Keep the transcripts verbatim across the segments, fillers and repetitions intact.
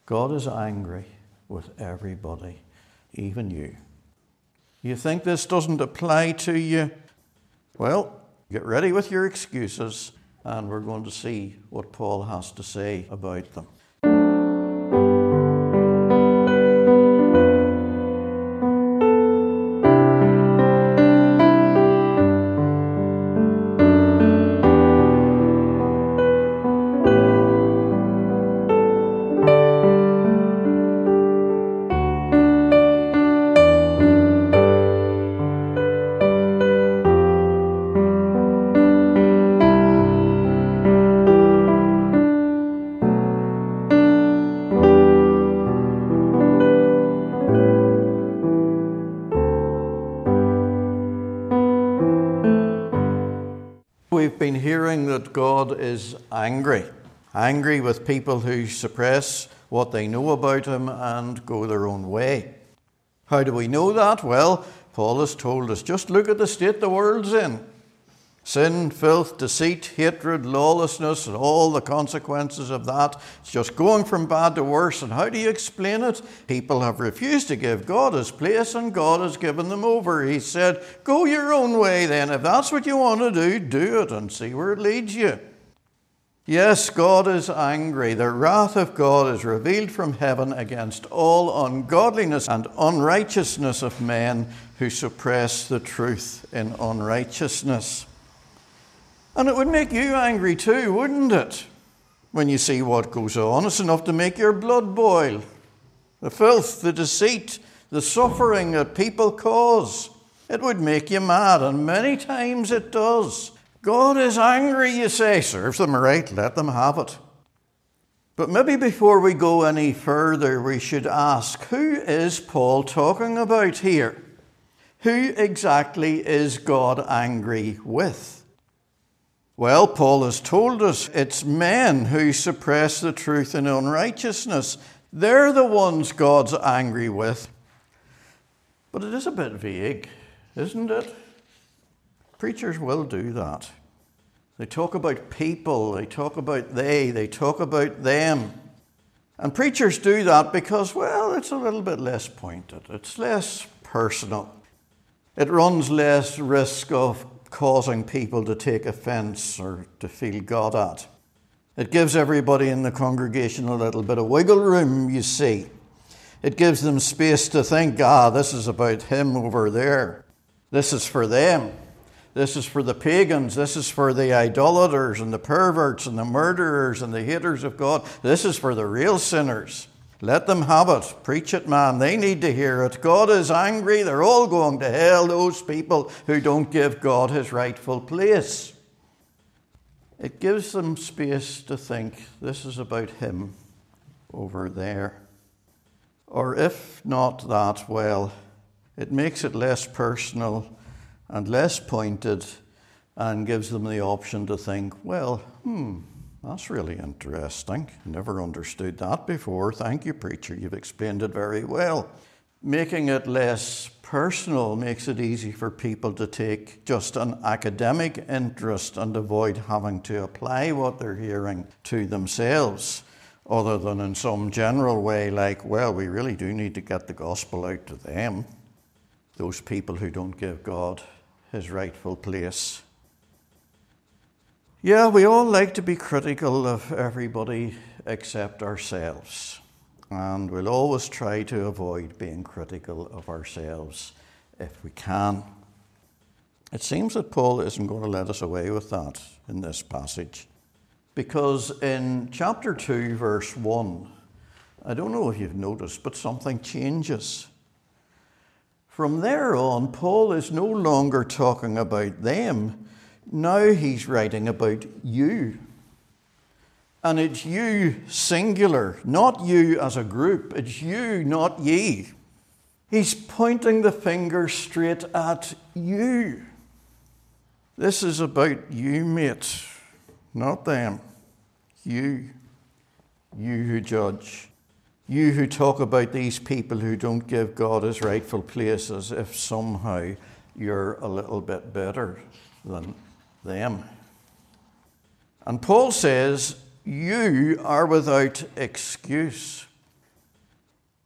God is angry with everybody, even you. You think this doesn't apply to you? Well, get ready with your excuses, and we're going to see what Paul has to say about them. We've been hearing that God is angry, angry with people who suppress what they know about him and go their own way. How do we know that? Well, Paul has told us, just look at the state the world's in. Sin, filth, deceit, hatred, lawlessness, and all the consequences of that. It's just going from bad to worse. And how do you explain it? People have refused to give God his place, and God has given them over. He said, go your own way then. If that's what you want to do, do it and see where it leads you. Yes, God is angry. The wrath of God is revealed from heaven against all ungodliness and unrighteousness of men who suppress the truth in unrighteousness. And it would make you angry too, wouldn't it? When you see what goes on, it's enough to make your blood boil. The filth, the deceit, the suffering that people cause. It would make you mad, and many times it does. God is angry, you say. Serves them right, let them have it. But maybe before we go any further, we should ask, who is Paul talking about here? Who exactly is God angry with? Well, Paul has told us it's men who suppress the truth in unrighteousness. They're the ones God's angry with. But it is a bit vague, isn't it? Preachers will do that. They talk about people, they talk about they, they talk about them. And preachers do that because, well, it's a little bit less pointed. It's less personal. It runs less risk of causing people to take offence or to feel got at. It gives everybody in the congregation a little bit of wiggle room, you see. It gives them space to think, ah, this is about him over there. This is for them. This is for the pagans. This is for the idolaters and the perverts and the murderers and the haters of God. This is for the real sinners. Let them have it. Preach it, man. They need to hear it. God is angry. They're all going to hell, those people who don't give God his rightful place. It gives them space to think this is about him over there. Or if not that, well, it makes it less personal and less pointed and gives them the option to think, well, hmm, that's really interesting. Never understood that before. Thank you, preacher. You've explained it very well. Making it less personal makes it easy for people to take just an academic interest and avoid having to apply what they're hearing to themselves, other than in some general way like, well, we really do need to get the gospel out to them, those people who don't give God his rightful place. Yeah, we all like to be critical of everybody except ourselves. And we'll always try to avoid being critical of ourselves if we can. It seems that Paul isn't going to let us away with that in this passage. Because in chapter two, verse one, I don't know if you've noticed, but something changes. From there on, Paul is no longer talking about them. Now he's writing about you. And it's you singular, not you as a group. It's you, not ye. He's pointing the finger straight at you. This is about you, mate, not them. You. You who judge. You who talk about these people who don't give God his rightful place as if somehow you're a little bit better than them. And Paul says, you are without excuse.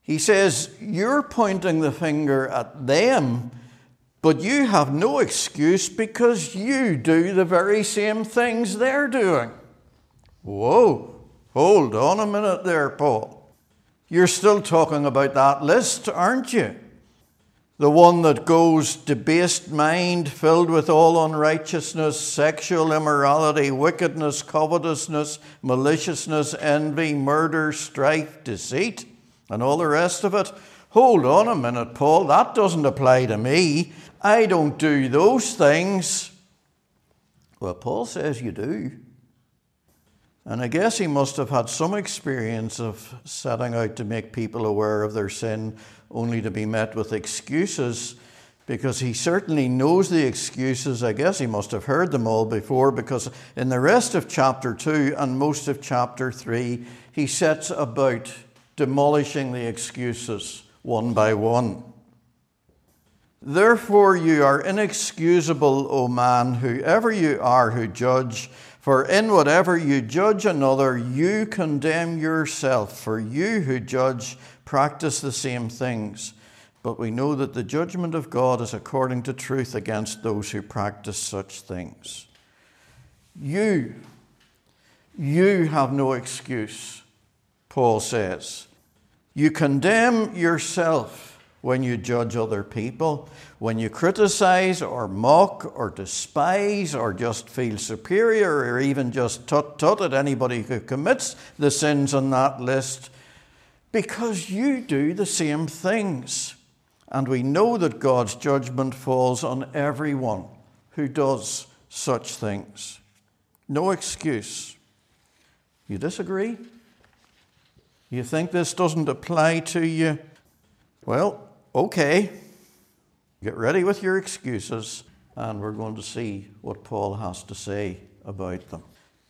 He says, you're pointing the finger at them, but you have no excuse because you do the very same things they're doing. Whoa, hold on a minute there, Paul. You're still talking about that list, aren't you? The one that goes debased mind, filled with all unrighteousness, sexual immorality, wickedness, covetousness, maliciousness, envy, murder, strife, deceit, and all the rest of it. Hold on a minute, Paul, that doesn't apply to me. I don't do those things. Well, Paul says you do. And I guess he must have had some experience of setting out to make people aware of their sin, only to be met with excuses, because he certainly knows the excuses. I guess he must have heard them all before, because in the rest of chapter two and most of chapter three, he sets about demolishing the excuses one by one. Therefore you are inexcusable, O man, whoever you are who judge, for in whatever you judge another, you condemn yourself, for you who judge practice the same things. But we know that the judgment of God is according to truth against those who practice such things. You, you have no excuse, Paul says. You condemn yourself when you judge other people, when you criticize or mock or despise or just feel superior or even just tut-tut at anybody who commits the sins on that list, because you do the same things. And we know that God's judgment falls on everyone who does such things. No excuse. You disagree? You think this doesn't apply to you? Well, okay. Get ready with your excuses, and we're going to see what Paul has to say about them.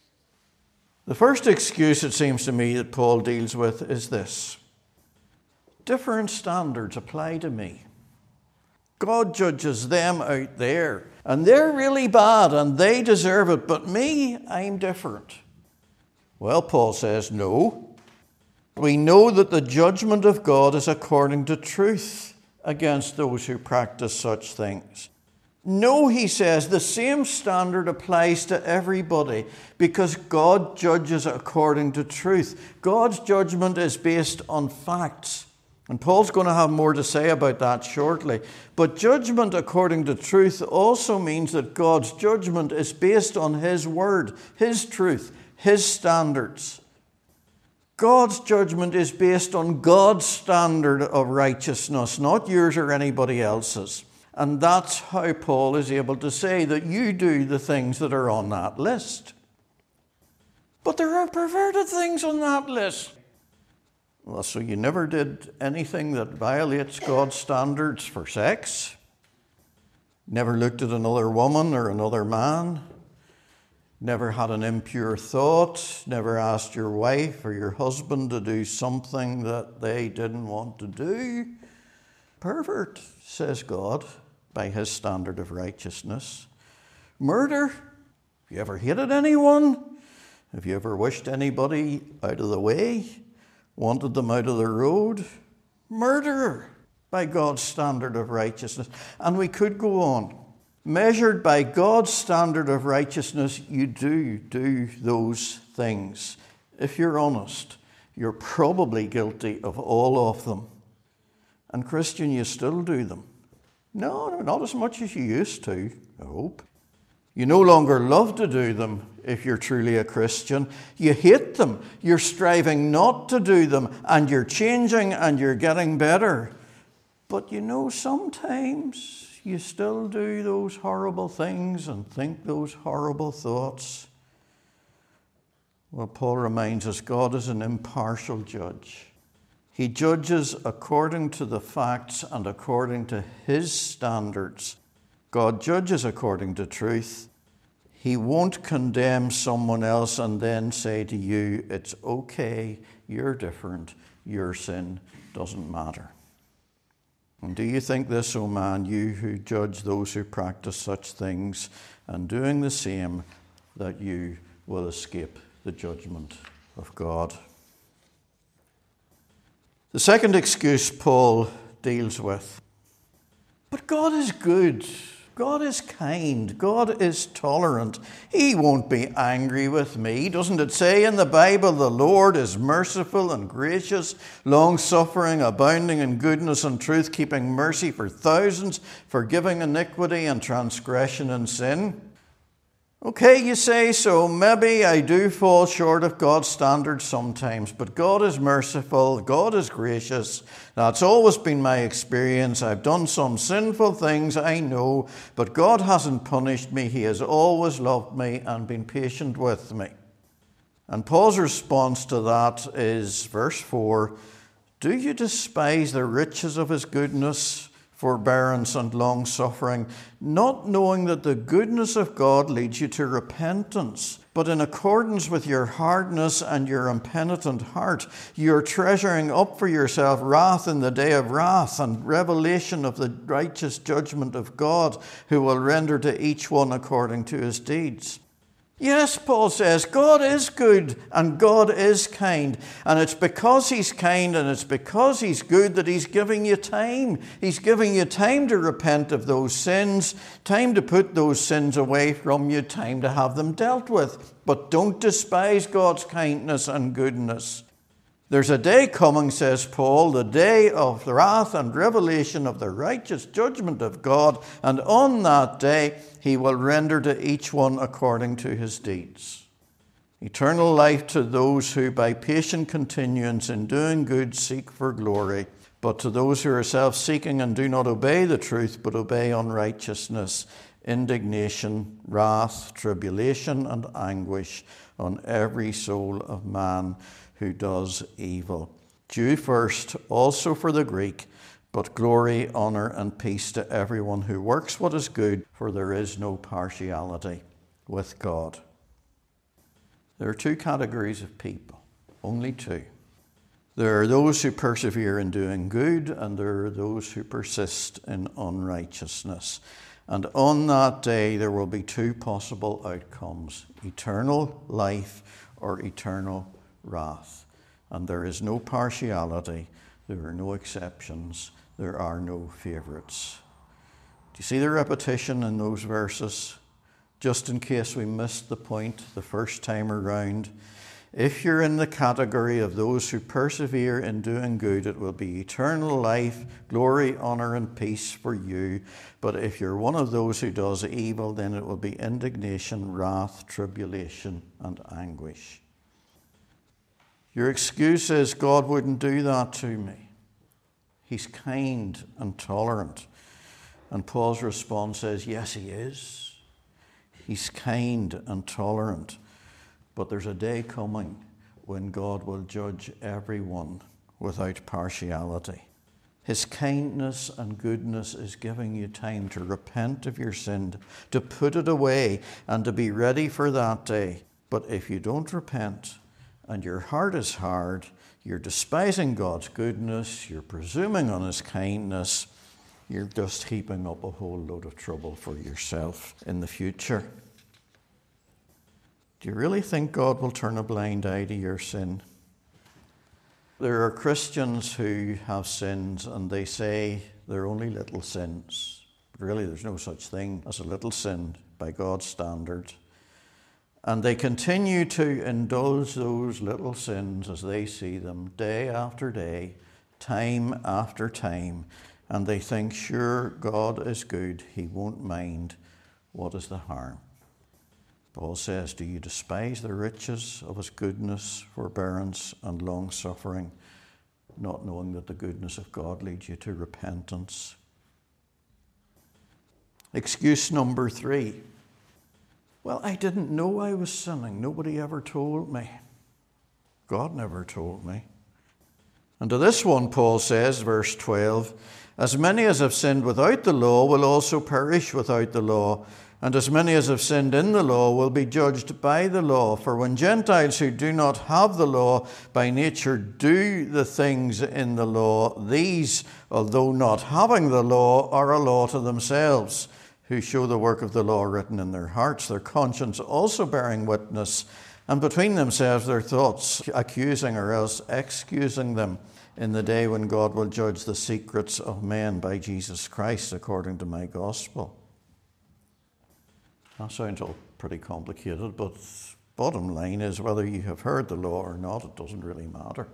The first excuse, it seems to me, that Paul deals with is this: different standards apply to me. God judges them out there, and they're really bad, and they deserve it, but me, I'm different. Well, Paul says, no. We know that the judgment of God is according to truth against those who practice such things. No, he says, the same standard applies to everybody because God judges according to truth. God's judgment is based on facts. And Paul's going to have more to say about that shortly. But judgment according to truth also means that God's judgment is based on His word, His truth, His standards. God's judgment is based on God's standard of righteousness, not yours or anybody else's. And that's how Paul is able to say that you do the things that are on that list. But there are perverted things on that list. Well, so you never did anything that violates God's standards for sex? Never looked at another woman or another man? Never had an impure thought? Never asked your wife or your husband to do something that they didn't want to do? Pervert, says God, by His standard of righteousness. Murder? Have you ever hated anyone? Have you ever wished anybody out of the way? Wanted them out of the road? Murderer, by God's standard of righteousness. And we could go on. Measured by God's standard of righteousness, you do do those things. If you're honest, you're probably guilty of all of them. And Christian, you still do them. No, not as much as you used to, I hope. You no longer love to do them if you're truly a Christian. You hate them. You're striving not to do them, and you're changing and you're getting better. But you know, sometimes you still do those horrible things and think those horrible thoughts. Well, Paul reminds us God is an impartial judge. He judges according to the facts and according to His standards. God judges according to truth. He won't condemn someone else and then say to you, it's okay, you're different, your sin doesn't matter. And do you think this, O man, you who judge those who practice such things, and doing the same, that you will escape the judgment of God? The second excuse Paul deals with. But God is good. God is kind. God is tolerant. He won't be angry with me. Doesn't it say in the Bible, the Lord is merciful and gracious, long-suffering, abounding in goodness and truth, keeping mercy for thousands, forgiving iniquity and transgression and sin? Okay, you say, so maybe I do fall short of God's standards sometimes, but God is merciful, God is gracious. That's always been my experience. I've done some sinful things, I know, but God hasn't punished me. He has always loved me and been patient with me. And Paul's response to that is verse four, do you despise the riches of his goodness, forbearance and long-suffering, not knowing that the goodness of God leads you to repentance, but in accordance with your hardness and your impenitent heart, you're treasuring up for yourself wrath in the day of wrath and revelation of the righteous judgment of God, who will render to each one according to his deeds. Yes, Paul says, God is good and God is kind. And it's because he's kind and it's because he's good that he's giving you time. He's giving you time to repent of those sins, time to put those sins away from you, time to have them dealt with. But don't despise God's kindness and goodness. There's a day coming, says Paul, the day of the wrath and revelation of the righteous judgment of God, and on that day he will render to each one according to his deeds. Eternal life to those who by patient continuance in doing good seek for glory, but to those who are self-seeking and do not obey the truth but obey unrighteousness, indignation, wrath, tribulation and anguish on every soul of man who does evil. Jew first, also for the Greek, but glory, honor, and peace to everyone who works what is good, for there is no partiality with God. There are two categories of people, only two. There are those who persevere in doing good, and there are those who persist in unrighteousness. And on that day, there will be two possible outcomes, eternal life or eternal wrath. And there is no partiality, there are no exceptions, there are no favourites. Do you see the repetition in those verses? Just in case we missed the point the first time around, if you're in the category of those who persevere in doing good, it will be eternal life, glory, honour and peace for you. But if you're one of those who does evil, then it will be indignation, wrath, tribulation and anguish. Your excuse is, God wouldn't do that to me. He's kind and tolerant. And Paul's response is, yes, he is. He's kind and tolerant. But there's a day coming when God will judge everyone without partiality. His kindness and goodness is giving you time to repent of your sin, to put it away, and to be ready for that day. But if you don't repent, and your heart is hard, you're despising God's goodness, you're presuming on his kindness, you're just heaping up a whole load of trouble for yourself in the future. Do you really think God will turn a blind eye to your sin? There are Christians who have sins and they say they're only little sins. But really, there's no such thing as a little sin by God's standard. And they continue to indulge those little sins as they see them day after day, time after time. And they think, sure, God is good. He won't mind. What is the harm? Paul says, do you despise the riches of his goodness, forbearance, and long-suffering, not knowing that the goodness of God leads you to repentance? Excuse number three. Well, I didn't know I was sinning. Nobody ever told me. God never told me. And to this one, Paul says, verse twelve, as many as have sinned without the law will also perish without the law, and as many as have sinned in the law will be judged by the law. For when Gentiles who do not have the law by nature do the things in the law, these, although not having the law, are a law to themselves, who show the work of the law written in their hearts, their conscience also bearing witness, and between themselves their thoughts, accusing or else excusing them in the day when God will judge the secrets of men by Jesus Christ according to my gospel. That sounds all pretty complicated, but bottom line is whether you have heard the law or not, it doesn't really matter.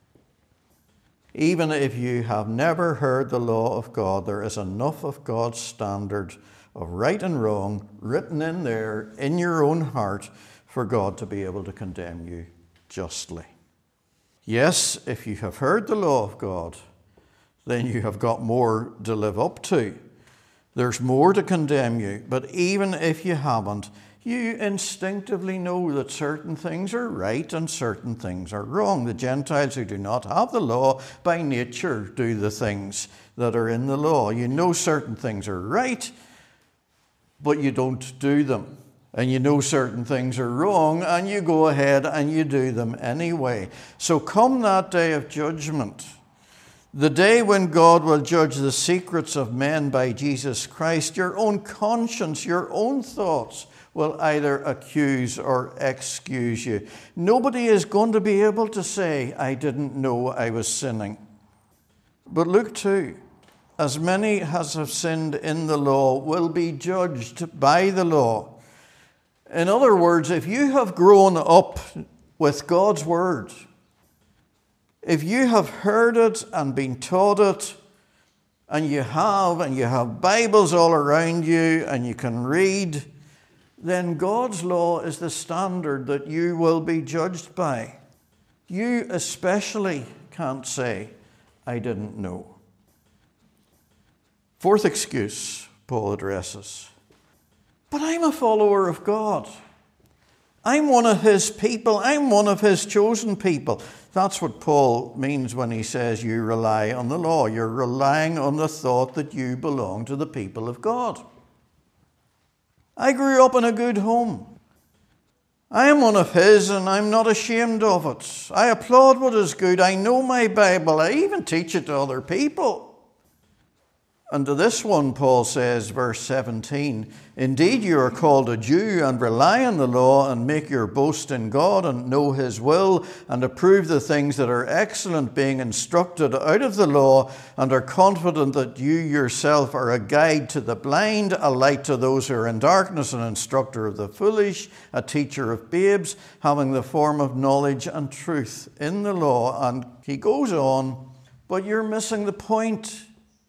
Even if you have never heard the law of God, there is enough of God's standard of right and wrong written in there in your own heart for God to be able to condemn you justly. Yes, if you have heard the law of God, then you have got more to live up to. There's more to condemn you. But even if you haven't, you instinctively know that certain things are right and certain things are wrong. The Gentiles who do not have the law by nature do the things that are in the law. You know certain things are right, but you don't do them. And you know certain things are wrong, and you go ahead and you do them anyway. So come that day of judgment, the day when God will judge the secrets of men by Jesus Christ, your own conscience, your own thoughts will either accuse or excuse you. Nobody is going to be able to say, I didn't know I was sinning. But Luke two, as many as have sinned in the law will be judged by the law. In other words, if you have grown up with God's word, if you have heard it and been taught it, and you have, and you have Bibles all around you, and you can read, then God's law is the standard that you will be judged by. You especially can't say, I didn't know. Fourth excuse Paul addresses. But I'm a follower of God. I'm one of his people. I'm one of his chosen people. That's what Paul means when he says you rely on the law. You're relying on the thought that you belong to the people of God. I grew up in a good home. I am one of his and I'm not ashamed of it. I applaud what is good. I know my Bible. I even teach it to other people. And to this one, Paul says, verse seventeen, indeed you are called a Jew and rely on the law and make your boast in God and know his will and approve the things that are excellent, being instructed out of the law, and are confident that you yourself are a guide to the blind, a light to those who are in darkness, an instructor of the foolish, a teacher of babes, having the form of knowledge and truth in the law. And he goes on, but you're missing the point.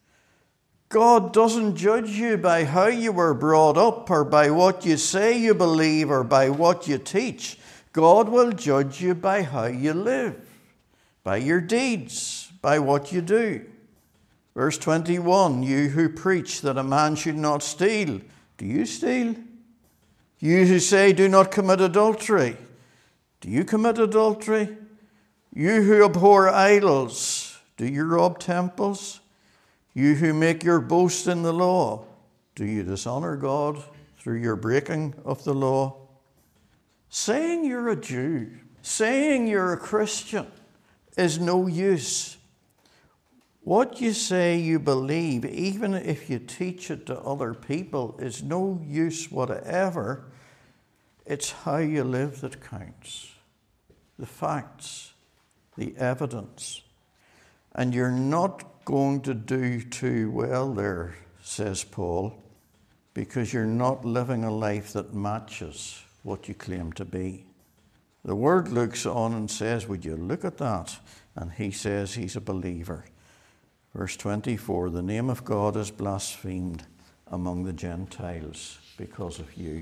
God doesn't judge you by how you were brought up or by what you say you believe or by what you teach. God will judge you by how you live, by your deeds, by what you do. Verse twenty-one, you who preach that a man should not steal, do you steal? You who say do not commit adultery, do you commit adultery? You who abhor idols, do you rob temples? You who make your boast in the law, do you dishonor God through your breaking of the law? Saying you're a Jew, saying you're a Christian is no use. What you say you believe, even if you teach it to other people, is no use whatever. It's how you live that counts. The facts, the evidence. And you're not going to do too well there, says Paul, because you're not living a life that matches what you claim to be. The Word looks on and says, would you look at that? And he says he's a believer. Verse twenty-four, the name of God is blasphemed among the Gentiles because of you.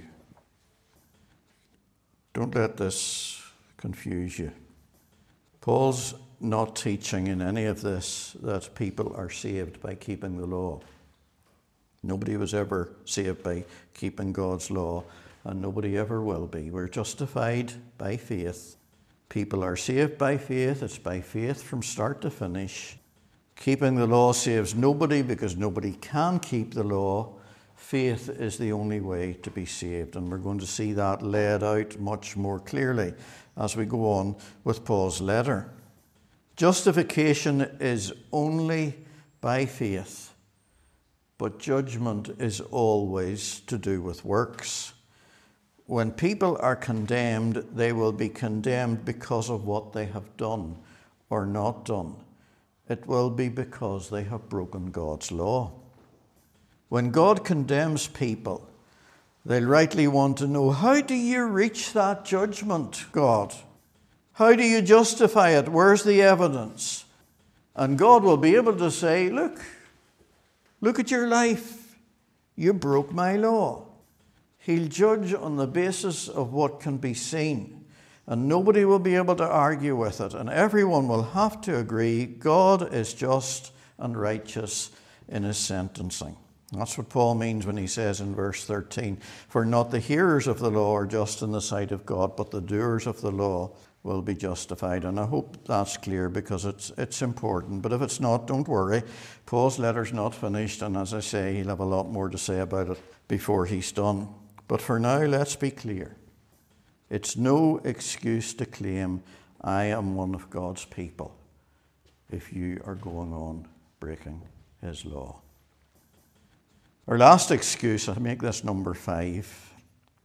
Don't let this confuse you. Paul's not teaching in any of this that people are saved by keeping the law. Nobody was ever saved by keeping God's law, and nobody ever will be. We're justified by faith. People are saved by faith. It's by faith from start to finish. Keeping the law saves nobody because nobody can keep the law. Faith is the only way to be saved, and we're going to see that laid out much more clearly as we go on with Paul's letter. Justification is only by faith, but judgment is always to do with works. when people are condemned, they will be condemned because of what they have done or not done. It will be because they have broken God's law. When God condemns people, they'll rightly want to know, how do you reach that judgment, God? How do you justify it? Where's the evidence? And God will be able to say, look, look at your life. You broke my law. He'll judge on the basis of what can be seen. And nobody will be able to argue with it. And everyone will have to agree God is just and righteous in his sentencing. That's what Paul means when he says in verse thirteen, for not the hearers of the law are just in the sight of God, but the doers of the law will be justified. And I hope that's clear, because it's it's important. But if it's not, don't worry. Paul's letter's not finished, and as I say, he'll have a lot more to say about it before he's done. But for now, let's be clear. It's no excuse to claim, I am one of God's people, if you are going on breaking his law. Our last excuse, I make this number five.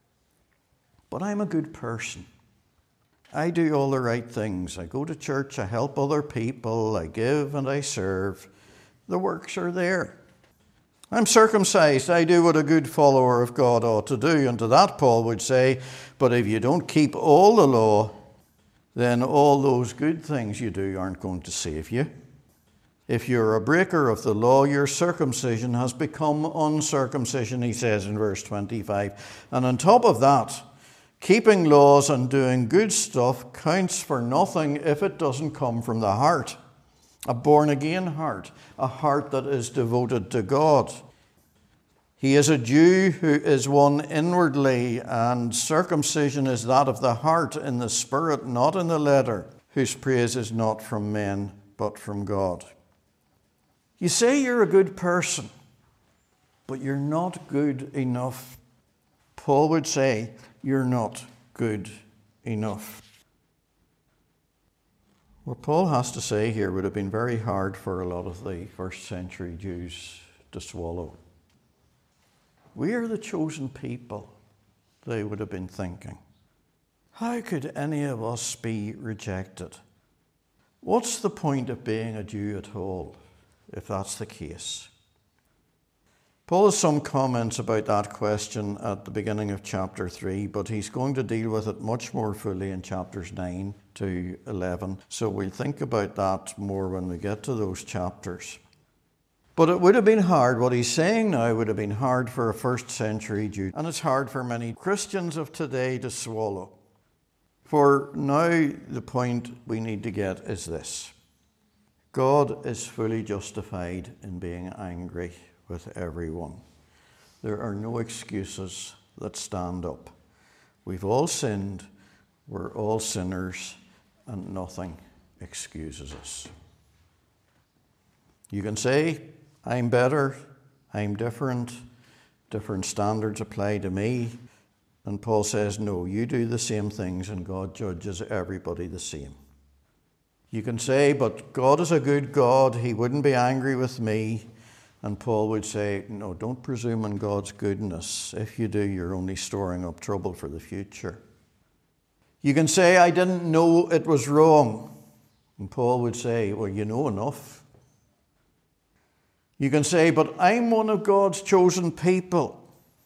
But I'm a good person. I do all the right things. I go to church, I help other people, I give and I serve. The works are there. I'm circumcised. I do what a good follower of God ought to do. And to that Paul would say, but if you don't keep all the law, then all those good things you do aren't going to save you. If you're a breaker of the law, your circumcision has become uncircumcision, he says in verse twenty-five. And on top of that, keeping laws and doing good stuff counts for nothing if it doesn't come from the heart. A born-again heart, a heart that is devoted to God. He is a Jew who is one inwardly, and circumcision is that of the heart in the spirit, not in the letter, whose praise is not from men, but from God. You say you're a good person, but you're not good enough. Paul would say, you're not good enough. What Paul has to say here would have been very hard for a lot of the first century Jews to swallow. We are the chosen people, they would have been thinking. How could any of us be rejected? What's the point of being a Jew at all, if that's the case? Paul has some comments about that question at the beginning of chapter three, but he's going to deal with it much more fully in chapters nine to eleven. So we'll think about that more when we get to those chapters. But it would have been hard, what he's saying now would have been hard for a first century Jew, and it's hard for many Christians of today to swallow. For now, the point we need to get is this. God is fully justified in being angry with everyone. There are no excuses that stand up. We've all sinned, we're all sinners, and nothing excuses us. You can say, I'm better, I'm different, different standards apply to me. And Paul says, no, you do the same things and God judges everybody the same. You can say, but God is a good God, he wouldn't be angry with me. And Paul would say, no, don't presume on God's goodness. If you do, you're only storing up trouble for the future. You can say, I didn't know it was wrong. And Paul would say, well, you know enough. You can say, but I'm one of God's chosen people.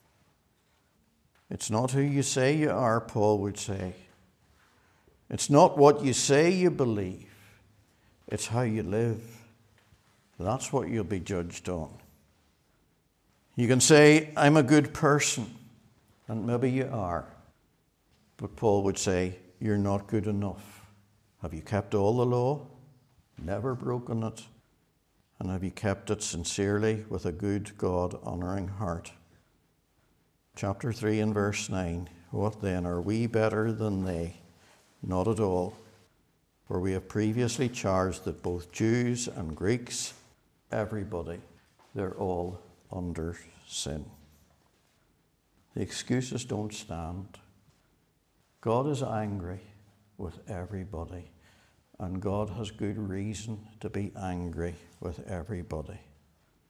It's not who you say you are, Paul would say. It's not what you say you believe. It's how you live. That's what you'll be judged on. You can say, I'm a good person, and maybe you are. But Paul would say, you're not good enough. Have you kept all the law? Never broken it? And have you kept it sincerely with a good, God-honouring heart? Chapter three and verse nine, what then? Are we better than they? Not at all. For we have previously charged that both Jews and Greeks, everybody, they're all under sin. The excuses don't stand. God is angry with everybody, and God has good reason to be angry with everybody,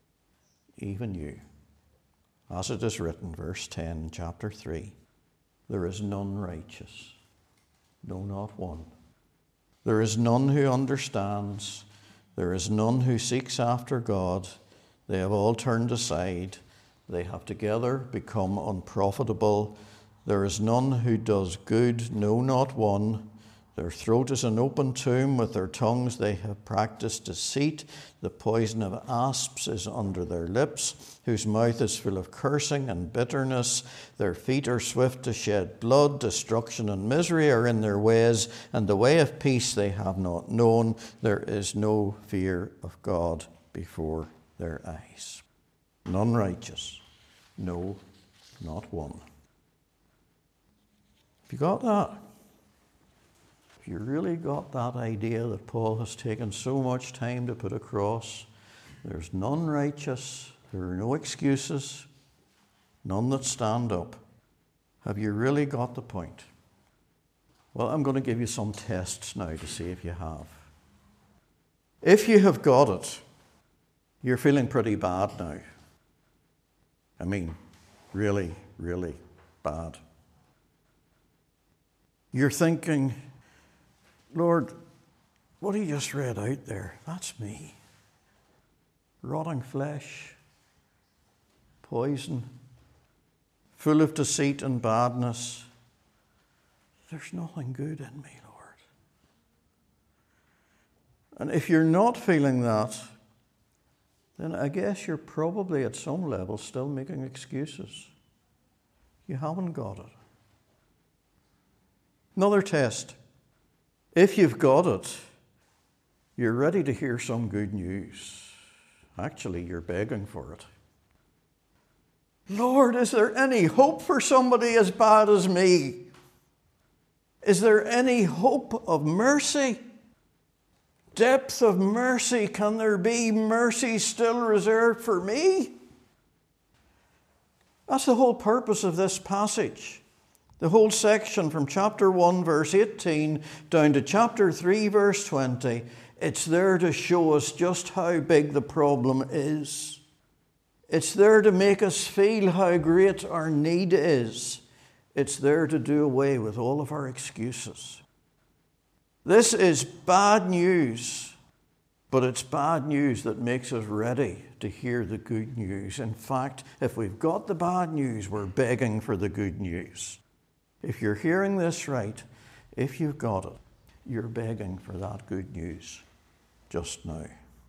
even you. As it is written, verse ten, chapter three, There is none righteous, no, not one. There is none who understands. There is none who seeks after God. They have all turned aside. They have together become unprofitable. There is none who does good, no, not one. Their throat is an open tomb. With their tongues they have practiced deceit. The poison of asps is under their lips, whose mouth is full of cursing and bitterness. Their feet are swift to shed blood. Destruction and misery are in their ways, and the way of peace they have not known. There is no fear of God before their eyes. None righteous, no, not one. Have you got that? If you really got that idea that Paul has taken so much time to put across, there's none righteous, there are no excuses, none that stand up. Have you really got the point? Well, I'm going to give you some tests now to see if you have. If you have got it, you're feeling pretty bad now. I mean, really, really bad. You're thinking, Lord, what he just read out there, that's me. Rotting flesh, poison, full of deceit and badness. There's nothing good in me, Lord. And if you're not feeling that, then I guess you're probably at some level still making excuses. You haven't got it. Another test. If you've got it, you're ready to hear some good news. Actually, you're begging for it. Lord, is there any hope for somebody as bad as me? Is there any hope of mercy? Depth of mercy, can there be mercy still reserved for me? That's the whole purpose of this passage. The whole section from chapter one, verse eighteen, down to chapter three, verse twenty, it's there to show us just how big the problem is. It's there to make us feel how great our need is. It's there to do away with all of our excuses. This is bad news, but it's bad news that makes us ready to hear the good news. In fact, if we've got the bad news, we're begging for the good news. If you're hearing this right, if you've got it, you're begging for that good news just now.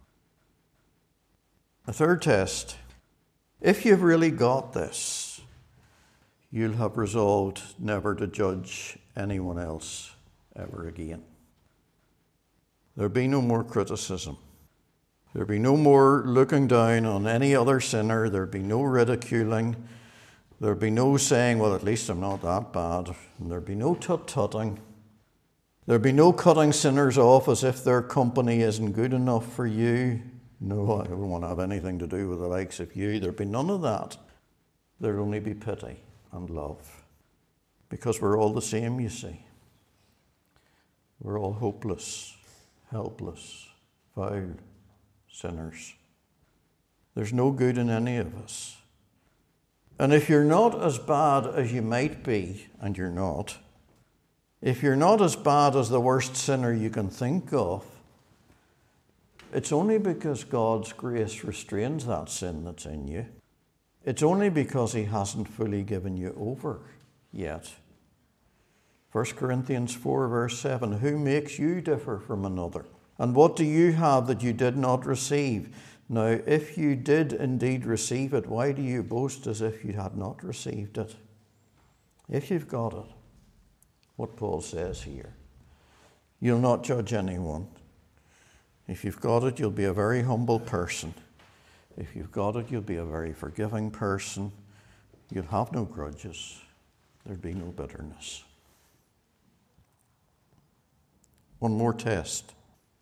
A third test. If you've really got this, you'll have resolved never to judge anyone else ever again. There'll be no more criticism. There'll be no more looking down on any other sinner. There'll be no ridiculing. There'll be no saying, well, at least I'm not that bad. And there'll be no tut-tutting. There'll be no cutting sinners off as if their company isn't good enough for you. No, I don't want to have anything to do with the likes of you. There'll be none of that. There'll only be pity and love. Because we're all the same, you see. We're all hopeless, helpless, foul sinners. There's no good in any of us. And if you're not as bad as you might be, and you're not, if you're not as bad as the worst sinner you can think of, it's only because God's grace restrains that sin that's in you. It's only because he hasn't fully given you over yet. First Corinthians four, verse seven, who makes you differ from another? And what do you have that you did not receive? Now, if you did indeed receive it, why do you boast as if you had not received it? If you've got it, what Paul says here, you'll not judge anyone. If you've got it, you'll be a very humble person. If you've got it, you'll be a very forgiving person. You'll have no grudges. There'll be no bitterness. One more test.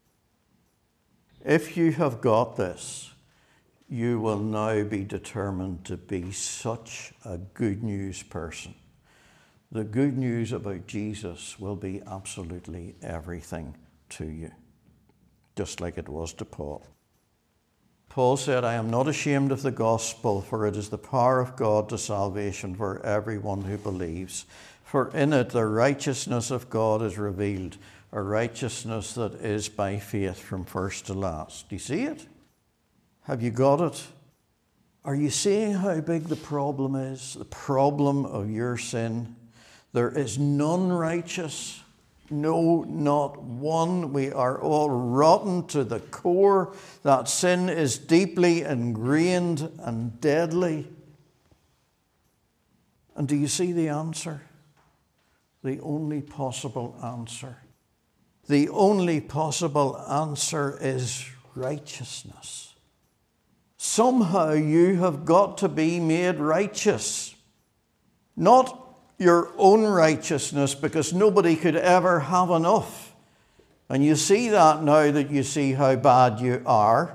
If you have got this, you will now be determined to be such a good news person. The good news about Jesus will be absolutely everything to you, just like it was to Paul. Paul said, I am not ashamed of the gospel, for it is the power of God to salvation for everyone who believes, For in it the righteousness of God is revealed, a righteousness that is by faith from first to last. Do you see it? Have you got it? Are you seeing how big the problem is? The problem of your sin? There is none righteous. No, not one. We are all rotten to the core. That sin is deeply ingrained and deadly. And do you see the answer? The only possible answer. The only possible answer is righteousness. Somehow you have got to be made righteous. Not your own righteousness, because nobody could ever have enough. And you see that now that you see how bad you are.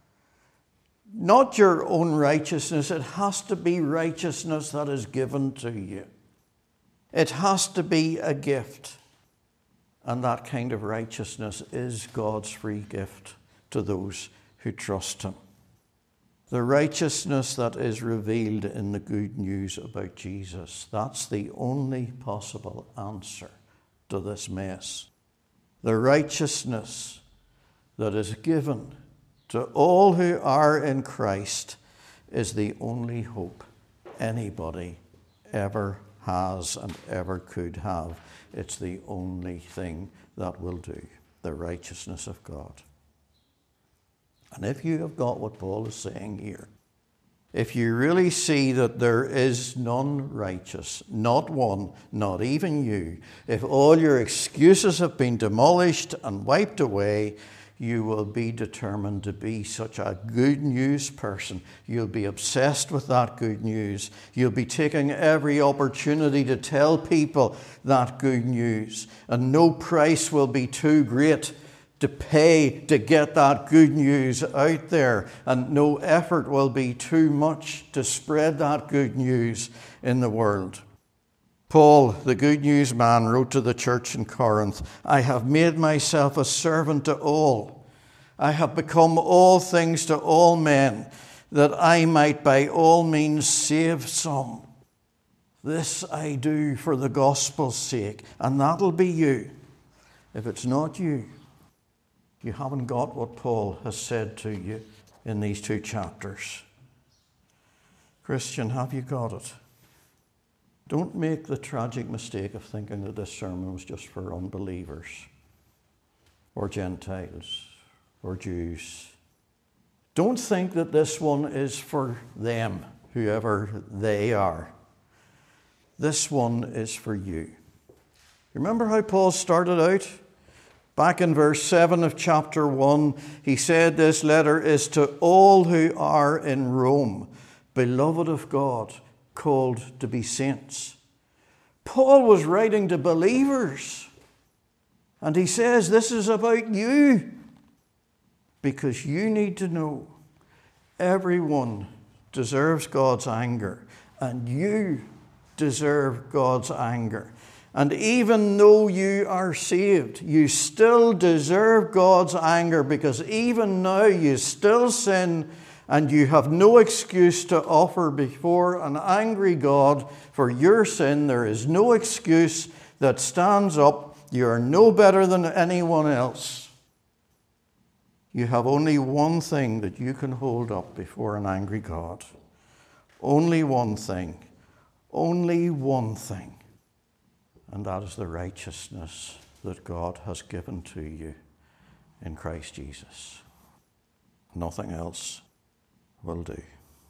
Not your own righteousness. It has to be righteousness that is given to you. It has to be a gift. And that kind of righteousness is God's free gift to those who trust him. The righteousness that is revealed in the good news about Jesus. That's the only possible answer to this mess. The righteousness that is given to all who are in Christ is the only hope anybody ever has and ever could have. It's the only thing that will do. The righteousness of God. And if you have got what Paul is saying here, if you really see that there is none righteous, not one, not even you, if all your excuses have been demolished and wiped away, you will be determined to be such a good news person. You'll be obsessed with that good news. You'll be taking every opportunity to tell people that good news. And no price will be too great to pay to get that good news out there. And no effort will be too much to spread that good news in the world. Paul, the good news man, wrote to the church in Corinth, I have made myself a servant to all. I have become all things to all men, that I might by all means save some. This I do for the gospel's sake, and that'll be you. If it's not you, you haven't got what Paul has said to you in these two chapters. Christian, have you got it? Don't make the tragic mistake of thinking that this sermon was just for unbelievers or Gentiles or Jews. Don't think that this one is for them, whoever they are. This one is for you. Remember how Paul started out? Back in verse seven of chapter one, he said this letter is to all who are in Rome, beloved of God, called to be saints. Paul was writing to believers. And he says this is about you. Because you need to know everyone deserves God's anger. And you deserve God's anger. And even though you are saved, you still deserve God's anger, because even now you still sin and you have no excuse to offer before an angry God for your sin. There is no excuse that stands up. You are no better than anyone else. You have only one thing that you can hold up before an angry God. Only one thing. Only one thing. And that is the righteousness that God has given to you in Christ Jesus. Nothing else will do.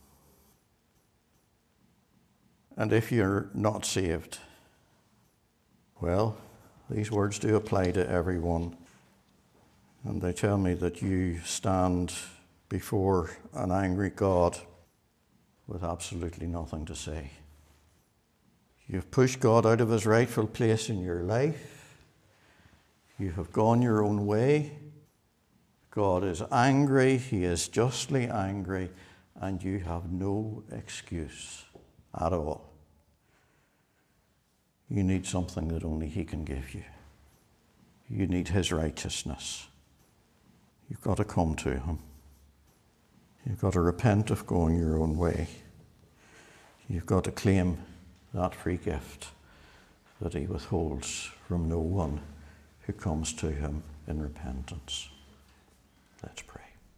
And if you're not saved, well, these words do apply to everyone. And they tell me that you stand before an angry God with absolutely nothing to say. You've pushed God out of his rightful place in your life. You have gone your own way. God is angry. He is justly angry. And you have no excuse at all. You need something that only he can give you. You need his righteousness. You've got to come to him. You've got to repent of going your own way. You've got to claim that free gift that he withholds from no one who comes to him in repentance. Let's pray.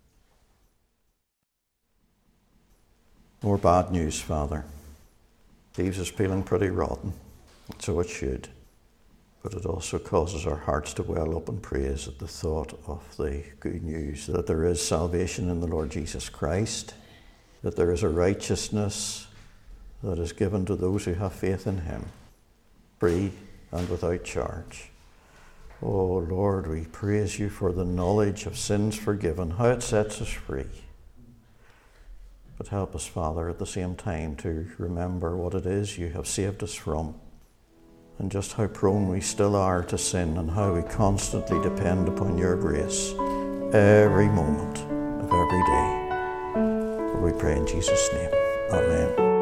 More bad news, Father. Leaves us feeling pretty rotten, so it should. But it also causes our hearts to well up in praise at the thought of the good news that there is salvation in the Lord Jesus Christ, that there is a righteousness that is given to those who have faith in him, free and without charge. Oh Lord, we praise you for the knowledge of sins forgiven, how it sets us free. But help us, Father, at the same time to remember what it is you have saved us from, and just how prone we still are to sin, and how we constantly depend upon your grace every moment of every day. For we pray in Jesus' name. Amen.